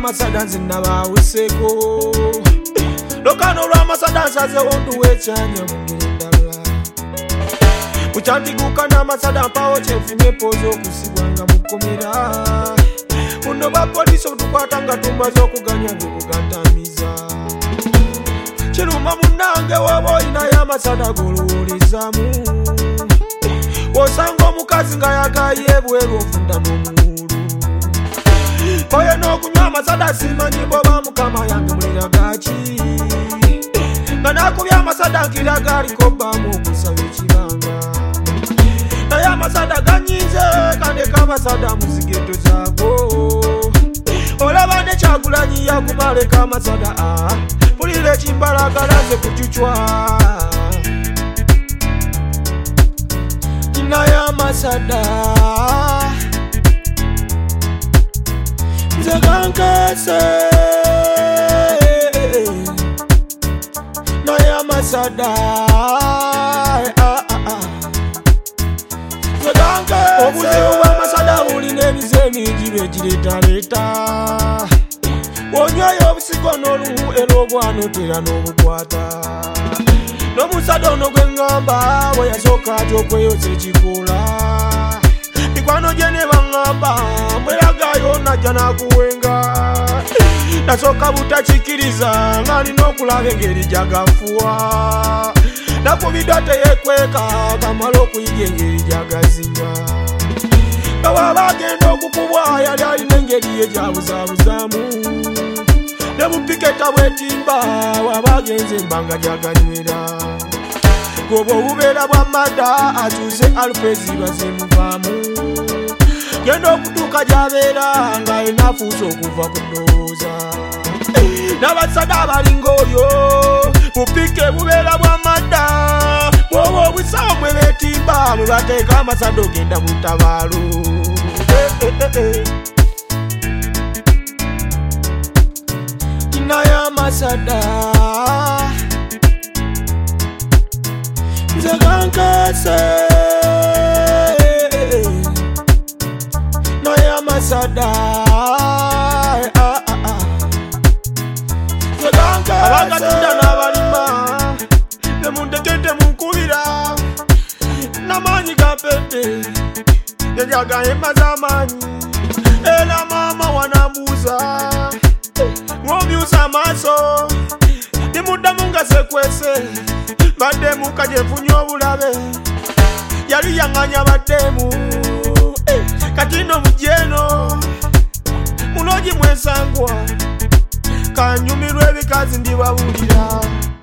Masada nzinabawuseko Lokano lwa Masada nsaze onduwe chanya mungirindala Kuchandiguka na Masada mpawo chefunye pozo kusibwanga mukomera Uno ba polisi otukwatanga tumbazo okuganya ngokugantamiza Chiruma munange wabo ina ya Masada gololezamu Osanga omukazi nga yagaye bweru ofunda n'omulu Oye n'okunywa Masada simanyi boba mukama yange mulira gaki Nga nakubya Masada nkiraga aliko bbamu okusaba ekibanga Naye Masada ganyize kandeka Masada muzigeto zago Olaba ne Kyagulanyi yakumaleka Masada pulira ekimbalagalaze kucucwa Naya Masada Zagankase Naya Masada Zagankase Obuzibu bwa Masada buline ebize mingi biretaleta Wonywayo obusigo n'oluhu era obwanotera n'obukwata N'omusada ono gwe ngamba bwe yasooka ate okweyoza ekikola Mikwano gye ne baŋŋamba mweragayo najja n'akuwenga Nasooka butakikiriza ng'alina okulaba engeri gy'agafuwa Nakubiddwa teyeekweka kamala okuyiga engeri gy'agazinga Nga bw'aba agenda okukubwa yali alina engeri ye gy'abuzaabuzamu Ne mupiketa bwetimba waba agenze embanga gyaganywera Gobo obubeera bwa Mada akyuse alupezi bazemuvaamu Genda okutuuka gy'abeera nga yena afuuse okuva ku ddowooza N'abasada abalinga oyo mupike bubeera bwa Mada Bwoba obusawo mwe beetimba mwe bateeka Masada ogenda mu ttabaalo Naya Masada Zagankase Naya Masada Zagankase Abagatinda n'abalima Nemundekete munkubira Namanyi gapete Yajagaye mazamanyi Era mama wanambuza Ng'omyusa amaaso Nimuddamu nga sekwese Baddemu kajefunye obulabe Yali yaŋŋanya baddemu Kati nno mujjeeno Muloogi mwesangwa Kanyumirwa ebikazi ndibabulira